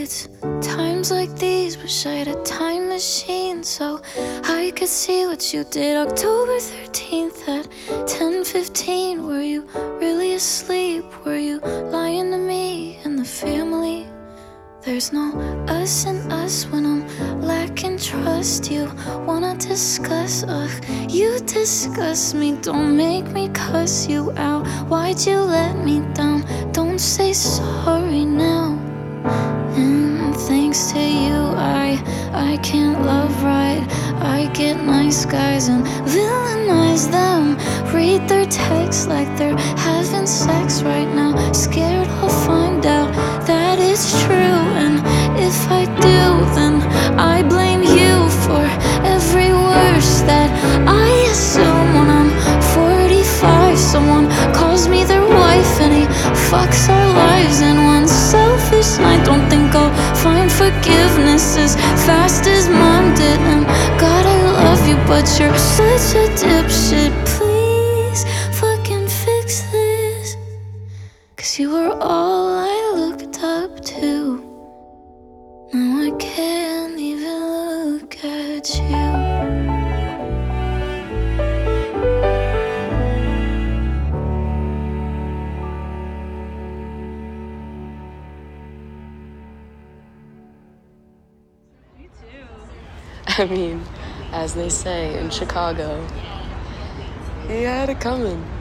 It's times like these, wish I had a time machine so I could see what you did October 13th at 10:15. Were you really asleep? Were you lying to me and the family? There's no us and us when I'm lacking trust. You wanna discuss, you disgust me. Don't make me cuss you out. Why'd you let me down? Don't say sorry now. And thanks to you, I can't love right. I get nice guys and villainize them. Read their texts like they're having sex right now. Scared I'll find out that it's true. And if I do, then I blame you for every worst that I assume. When I'm 45, someone calls me their wife and he fucks our lives in one selfish night. Don't think I'll find forgiveness as fast as mom did. And God, I love you, but you're such a dipshit. Please fucking fix this, 'cause you were all I looked up to. Now I can't even look at you. I mean, as they say in Chicago, he had it coming.